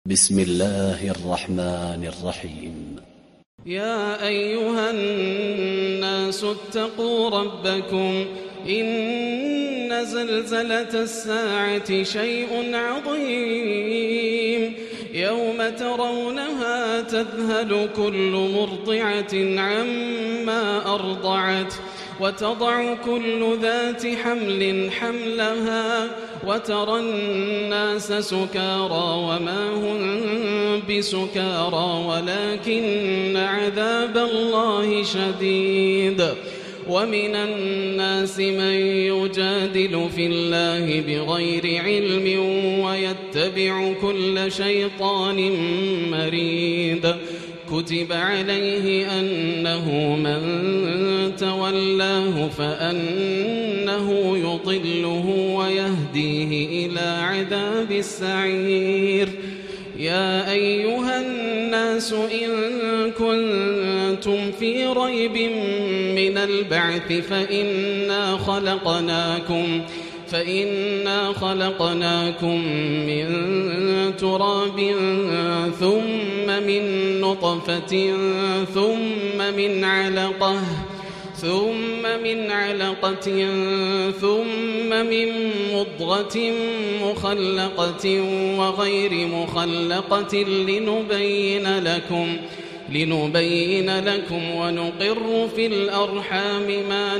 بسم الله الرحمن الرحيم. يا أيها الناس اتقوا ربكم إن زلزلة الساعة شيء عظيم يوم ترونها تذهل كل مرضعة عما أرضعت وتضع كل ذات حمل حملها وترى الناس سكارى وما هم بسكارى ولكن عذاب الله شديد. ومن الناس من يجادل في الله بغير علم ويتبع كل شيطان مريد. كتب عليه أنه من تولاه فأنه يضله ويهديه إلى عذاب السعير. يا أيها الناس إن كنتم في ريب من البعث فإنا خلقناكم من تراب ثم من نطفة ثم من علقة ثم من مضغة مخلقة وغير مخلقة لنبين لكم ونقر في الأرحام ما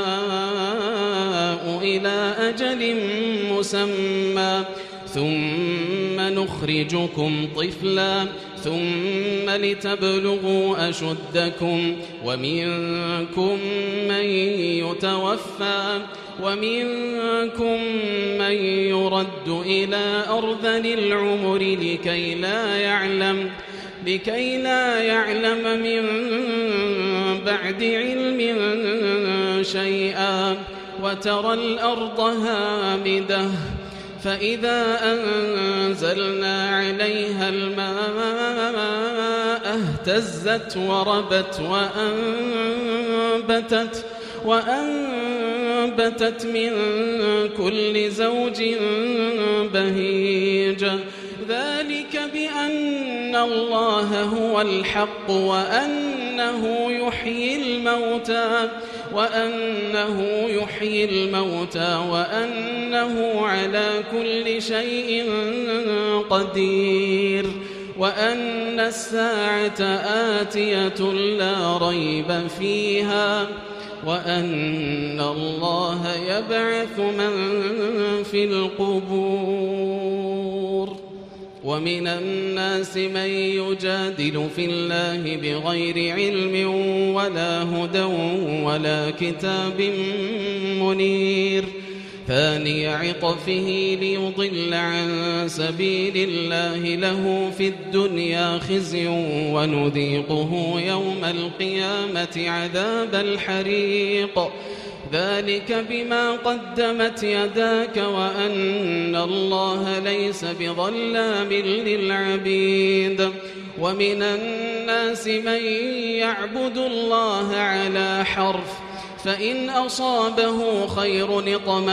نشاء إلى أجل مسمى ثم نخرجكم طفلا ثم لتبلغوا أشدكم ومنكم من يتوفى ومنكم من يرد إلى أرذل العمر لكي لا يعلم من بعد علم شيئا. وترى الأرض هامدة فإذا أنزلنا عليها الماء اهتزت وربت وأنبتت من كل زوج بهيج. ذلك بأن الله هو الحق وأنه يحيي الموتى وأنه على كل شيء قدير وأن الساعة آتية لا ريب فيها وأن الله يبعث من في القبور. ومن الناس من يجادل في الله بغير علم ولا هدى ولا كتاب منير. ثاني عطفه ليضل عن سبيل الله له في الدنيا خزي ونذيقه يوم القيامة عذاب الحريق. ذلك بما قدمت يداك وأن الله ليس بظلام للعبيد. ومن الناس من يعبد الله على حرف فإن أصابه خير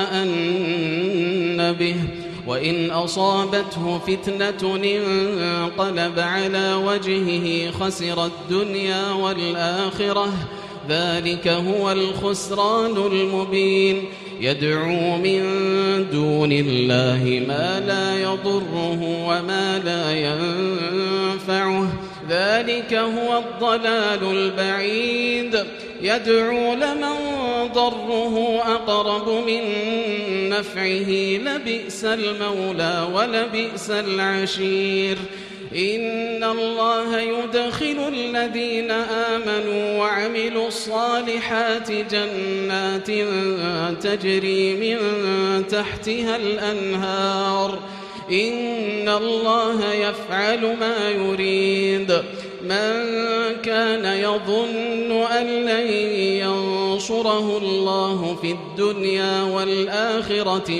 اطمأن به وإن أصابته فتنة انقلب على وجهه خسر الدنيا والآخرة. ذلك هو الخسران المبين. يدعو من دون الله ما لا يضره وما لا ينفعه. ذلك هو الضلال البعيد. يدعو لمن ضره أقرب من نفعه لبئس المولى ولبئس العشير. إن الله يدخل الذين آمنوا وعملوا الصالحات جنات تجري من تحتها الأنهار. إن الله يفعل ما يريد. من كان يظن أن لن ينصره الله في الدنيا والآخرة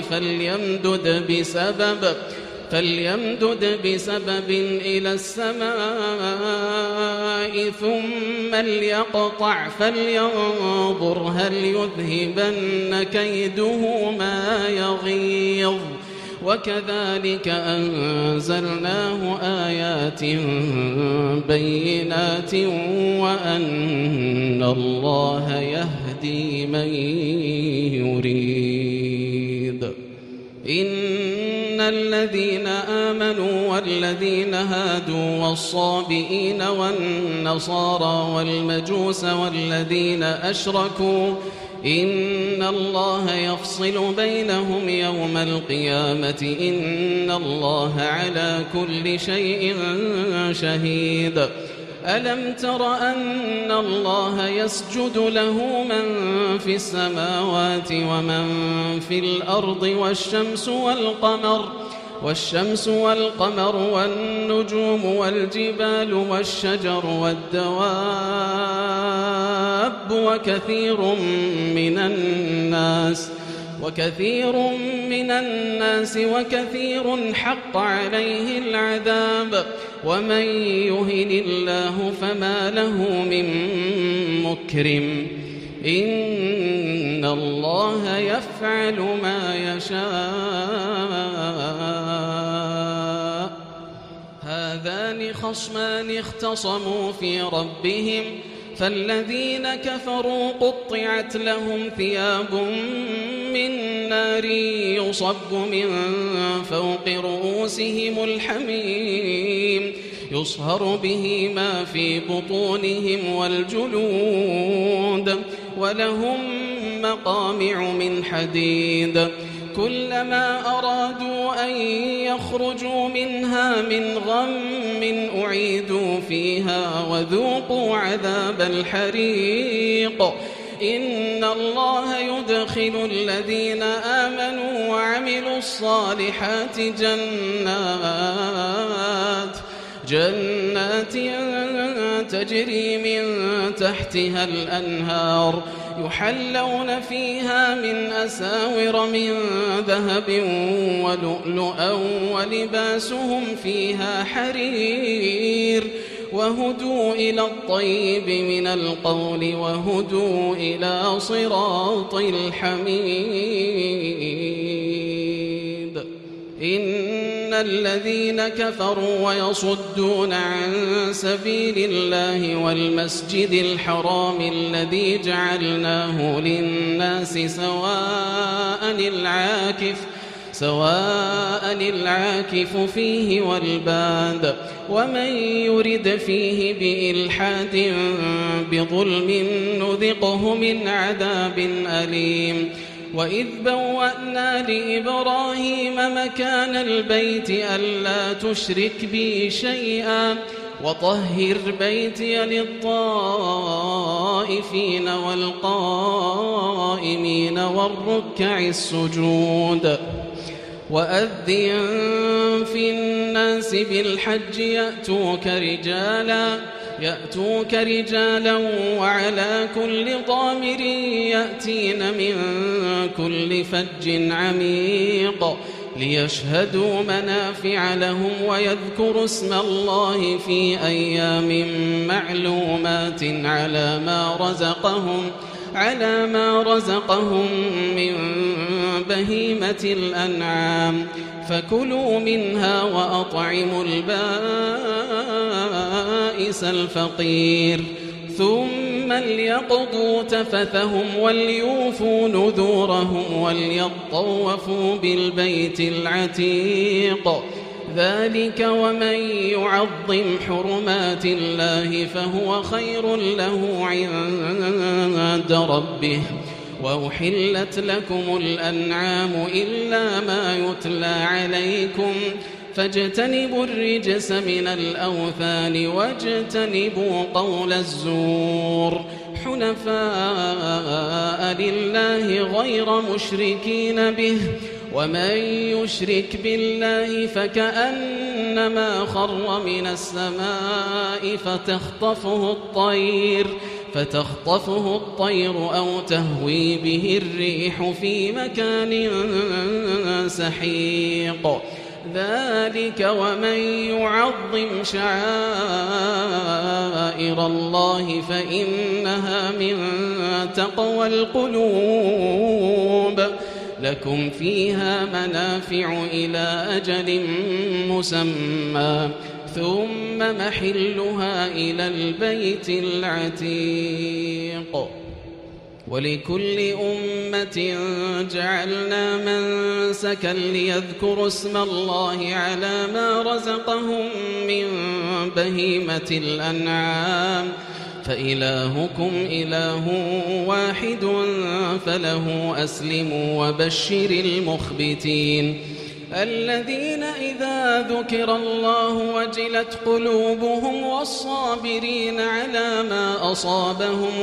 فليمدد بسبب إلى السماء ثم ليقطع فلينظر هل يذهبن كيده ما يغيظ. وكذلك أنزلناه آيات بينات وأن الله يهدي من يريد. إن الذين آمنوا والذين هادوا والصابئين والنصارى والمجوس والذين أشركوا إن الله يفصل بينهم يوم القيامة إن الله على كل شيء شهيد. ألم تر أن الله يسجد له من في السماوات ومن في الأرض والشمس والقمر والنجوم والجبال والشجر والدواب وكثير من الناس وكثير حق عليه العذاب ومن يهن الله فما له من مكرم إن الله يفعل ما يشاء. هذان خصمان اختصموا في ربهم فالذين كفروا قطعت لهم ثياب من نار يصب من فوق رؤوسهم الحميم يصهر به ما في بطونهم والجلود ولهم مقامع من حديد كلما أرادوا أن يخرجوا منها من غم أعيدوا فيها وذوقوا عذاب الحريق. إن الله يدخل الذين آمنوا وعملوا الصالحات جنات تجري من تحتها الأنهار يحلون فيها من أساور من ذهب ولؤلؤا ولباسهم فيها حرير وهدوا إلى الطيب من القول وهدوا إلى صراط الحميد. إن الذين كفروا ويصدون عن سبيل الله والمسجد الحرام الذي جعلناه للناس سواء العاكف فيه والباد ومن يرد فيه بإلحاد بظلم نذقه من عذاب أليم. وإذ بوأنا لإبراهيم مكان البيت ألا تشرك بي شيئا وطهر بيتي للطائفين والقائمين والركع السجود. وأذن في الناس بالحج يأتوك رجالا وعلى كل ضامر يأتين من كل فج عميق ليشهدوا منافع لهم ويذكروا اسم الله في أيام معلومات على ما رزقهم من بهيمة الأنعام فكلوا منها وأطعموا البائس الفقير ثم ليقضوا تفثهم وليوفوا نذورهم وليطوفوا بالبيت العتيق. ذلك ومن يعظم حرمات الله فهو خير له عند ربه. وأحلت لكم الأنعام إلا ما يتلى عليكم فاجتنبوا الرجس من الأوثان واجتنبوا قول الزور حنفاء لله غير مشركين به ومن يشرك بالله فكأنما خر من السماء فتخطفه الطير أو تهوي به الريح في مكان سحيق. ذلك ومن يعظم شعائر الله فإنها من تقوى القلوب. لكم فيها منافع إلى أجل مسمى ثم محلها إلى البيت العتيق ولكل أمة جعلنا منسكا ليذكروا اسم الله على ما رزقهم من بهيمة الأنعام فإلهكم إله واحد فله أسلموا وبشر المخبتين الذين إذا ذكر الله وجلت قلوبهم والصابرين على ما أصابهم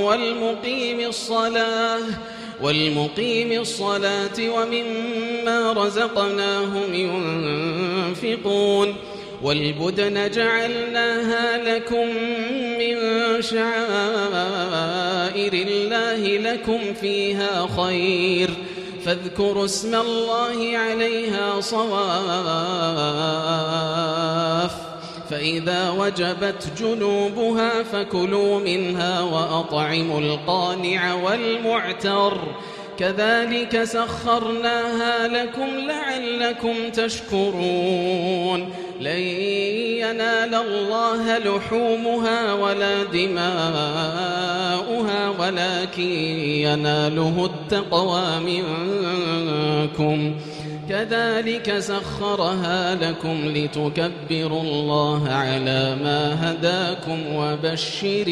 والمقيم الصلاة ومما رزقناهم ينفقون والبدن جعلناها لكم من شعائر الله لكم فيها خير فاذكروا اسم الله عليها صواف فإذا وجبت جنوبها فكلوا منها وأطعموا القانع والمعتر كذلك سخرناها لكم لعلكم تشكرون لن ينال الله لحومها ولا دماؤها ولكن يناله التقوى منكم كذلك سخرها لكم لتكبروا الله على ما هداكم وبشر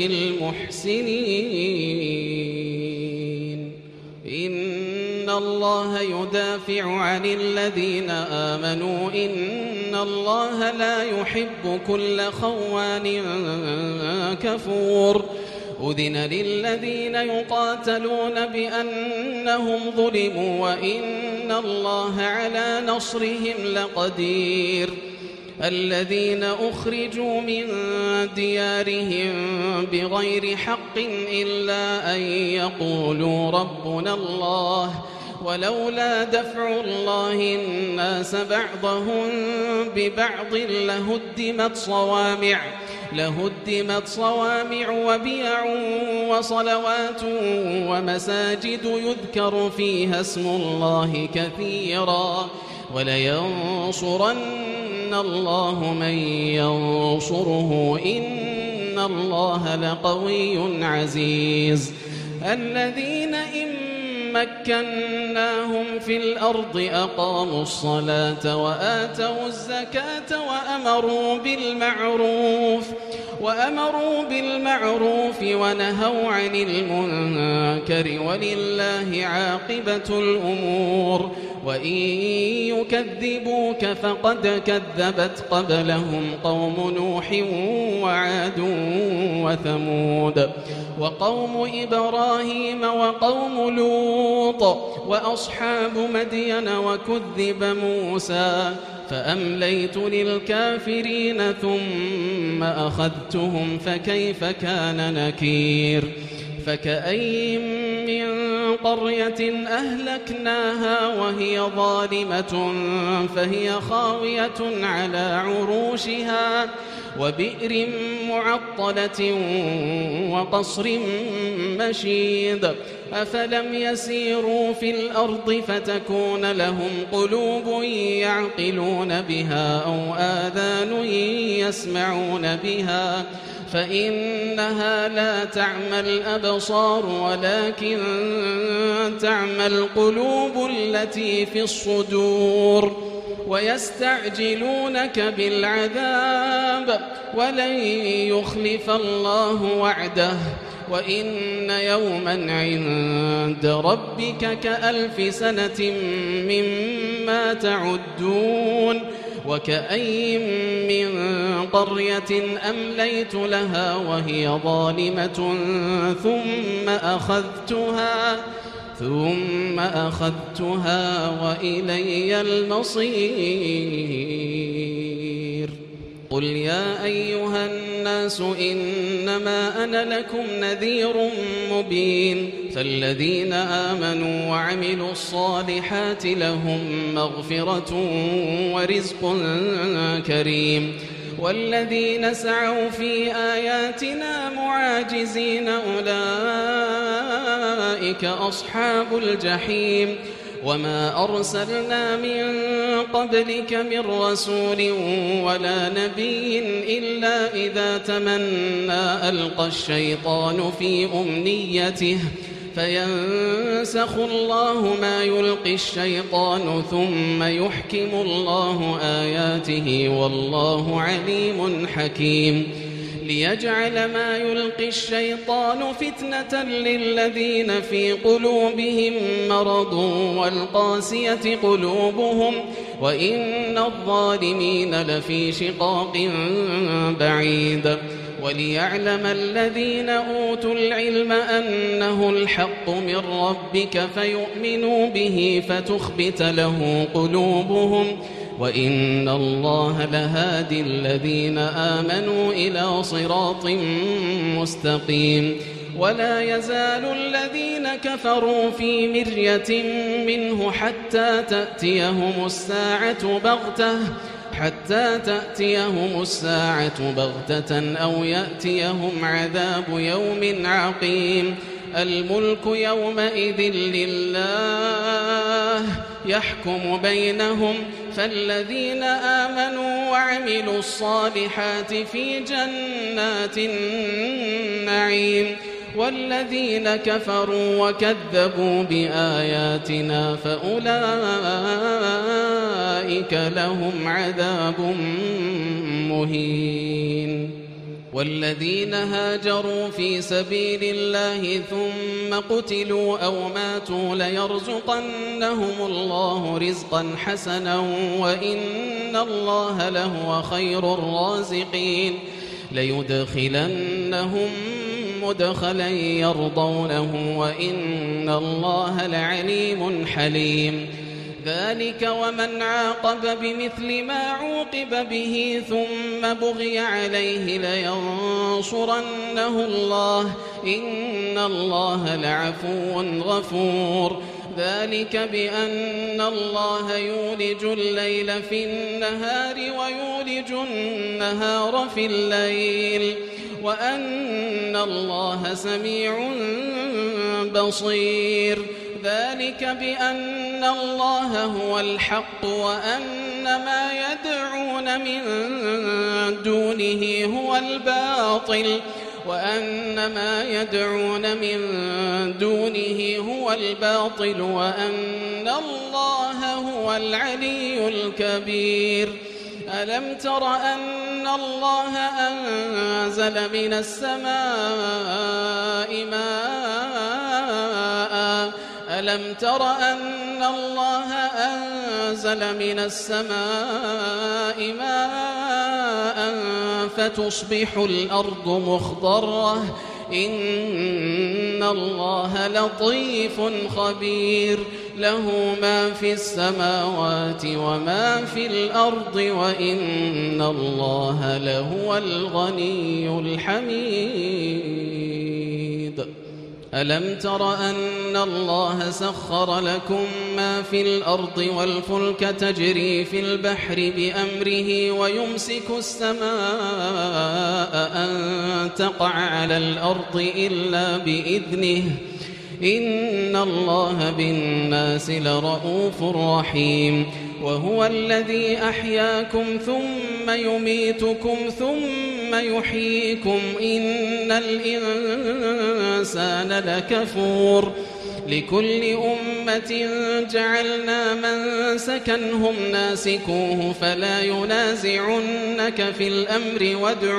المحسنين إن الله يدافع عن الذين آمنوا إن الله لا يحب كل خوان كفور أذن للذين يقاتلون بأنهم ظلموا وإن الله على نصرهم لقدير الذين أخرجوا من ديارهم بغير حق إلا أن يقولوا ربنا الله ولولا دفع الله الناس بعضهم ببعض لهدمت صوامع وبيع وصلوات ومساجد يذكر فيها اسم الله كثيرا ولينصرن الله من ينصره إن الله لقوي عزيز الذين إن مكناهم في الأرض أقاموا الصلاة وآتوا الزكاة وأمروا بالمعروف ونهوا عن المنكر ولله عاقبة الأمور وإن يكذبوك فقد كذبت قبلهم قوم نوح وعاد وثمود وقوم إبراهيم وقوم لوط وأصحاب مدين وكذب موسى فأمليت للكافرين ثم أخذتهم فكيف كان نكير فكأي من قرية أهلكناها وهي ظالمة فهي خاوية على عروشها وبئر معطلة وقصر مشيد أفلم يسيروا في الأرض فتكون لهم قلوب يعقلون بها أو آذان يسمعون بها فإنها لا تعمى الأبصار ولكن تعمى القلوب التي في الصدور ويستعجلونك بالعذاب ولن يخلف الله وعده وإن يوما عند ربك كألف سنة مما تعدون وكأي من قرية أمليت لها وهي ظالمة ثم أخذتها وإلي المصير قل يا أيها الناس إنما أنا لكم نذير مبين فالذين آمنوا وعملوا الصالحات لهم مغفرة ورزق كريم والذين سعوا في آياتنا معاجزين أولئك أصحاب الجحيم وما أرسلنا من قبلك من رسول ولا نبي إلا إذا تمنى ألقى الشيطان في أمنيته فينسخ الله ما يلقي الشيطان ثم يحكم الله آياته والله عليم حكيم ليجعل ما يلقي الشيطان فتنة للذين في قلوبهم مرض والقاسية قلوبهم وإن الظالمين لفي شقاق بعيد وليعلم الذين أوتوا العلم أنه الحق من ربك فيؤمنوا به فتخبت له قلوبهم وإن الله لهادي الذين آمنوا إلى صراط مستقيم ولا يزال الذين كفروا في مرية منه حتى تأتيهم الساعة بغتة أو يأتيهم عذاب يوم عقيم الملك يومئذ لله يحكم بينهم فالذين آمنوا وعملوا الصالحات في جنات النعيم والذين كفروا وكذبوا بآياتنا فأولئك لهم عذاب مهين والذين هاجروا في سبيل الله ثم قتلوا أو ماتوا ليرزقنهم الله رزقا حسنا وإن الله لهو خير الرازقين ليدخلنهم مدخلا يرضونه وإن الله لعليم حليم ذلك ومن عاقب بمثل ما عوقب به ثم بغي عليه لينصرنه الله إن الله لعفو غفور ذلك بأن الله يولج الليل في النهار ويولج النهار في الليل وأن الله سميع بصير ذلك بأن الله هو الحق وأن ما يدعون من دونه هو الباطل وأن الله هو العلي الكبير ألم تر أن الله أنزل من السماء ماء فتصبح الأرض مخضرة إن الله لطيف خبير له ما في السماوات وما في الأرض وإن الله لهو الغني الحميد ألم تر أن الله سخر لكم ما في الأرض والفلك تجري في البحر بأمره ويمسك السماء أن تقع على الأرض إلا بإذنه إن الله بالناس لرؤوف رحيم وهو الذي أحياكم ثم يميتكم ثم يحييكم إن الإنسان لكفور لكل أمة جعلنا منسكا هم ناسكوه فلا ينازعنك في الأمر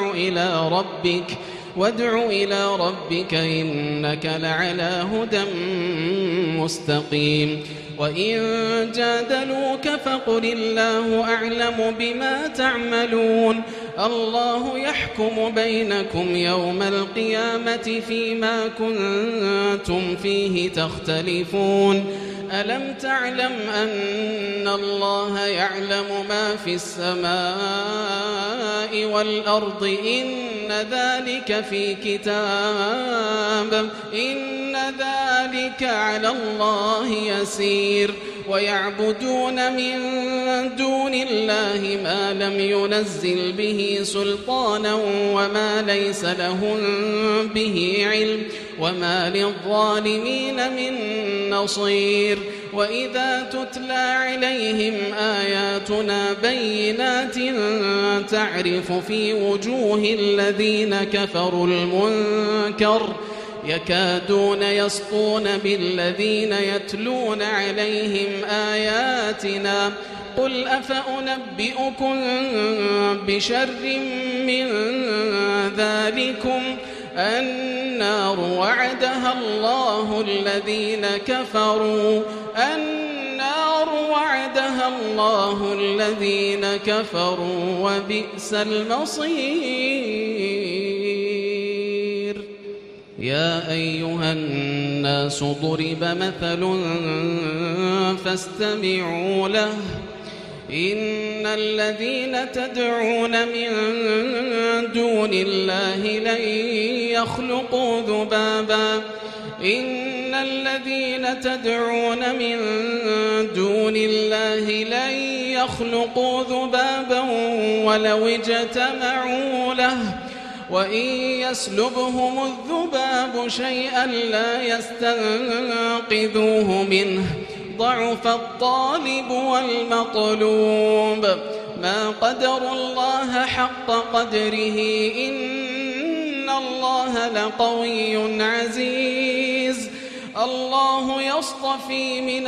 وادع إلى ربك إنك لعلى هدى مستقيم وإن جادلوك فقل الله أعلم بما تعملون الله يحكم بينكم يوم القيامة فيما كنتم فيه تختلفون ألم تعلم أن الله يعلم ما في السماء والأرض إن ذلك في كتاب إن ذلك على الله يسير ويعبدون من دون الله ما لم ينزل به سلطانا وما ليس لهم به علم وما للظالمين من نصير وإذا تتلى عليهم آياتنا بينات تعرف في وجوه الذين كفروا المنكر يكادون يسطون بالذين يتلون عليهم آياتنا قل أفأنبئكم بشر من ذلكم النار وعدها الله الذين كفروا وبئس المصير يا أيها الناس ضرب مثل فاستمعوا له إن الذين تدعون من دون الله لن يخلقوا ذبابا ولو اجتمعوا له وإن يسلبهم الذباب شيئا لا يستنقذوه منه ضعف الطالب والمطلوب ما قدروا الله حق قدره إن الله لقوي عزيز الله يصطفي من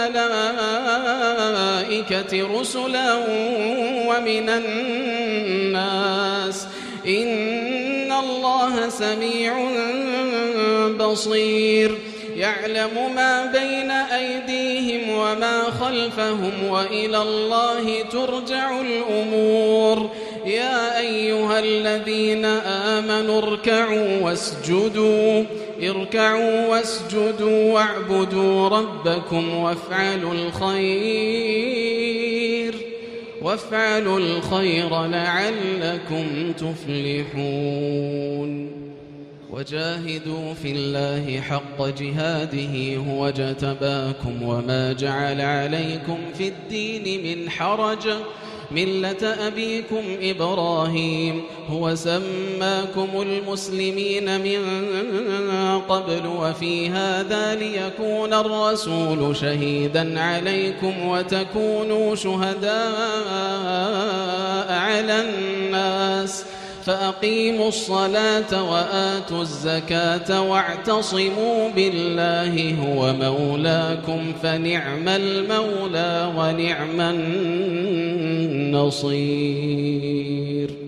الملائكة رسلا ومن الناس إن الله سميع بصير يعلم ما بين أيديهم وما خلفهم وإلى الله ترجع الأمور يا أيها الذين آمنوا اركعوا واسجدوا واعبدوا ربكم وافعلوا الخير لعلكم تفلحون وجاهدوا في الله حق جهاده هو اجتباكم وما جعل عليكم في الدين من حرج ملة أبيكم إبراهيم هو سماكم المسلمين من قبل وفي هذا ليكون الرسول شهيدا عليكم وتكونوا شهداء على الناس فأقيموا الصلاة وآتوا الزكاة واعتصموا بالله هو مولاكم فنعم المولى ونعم النصير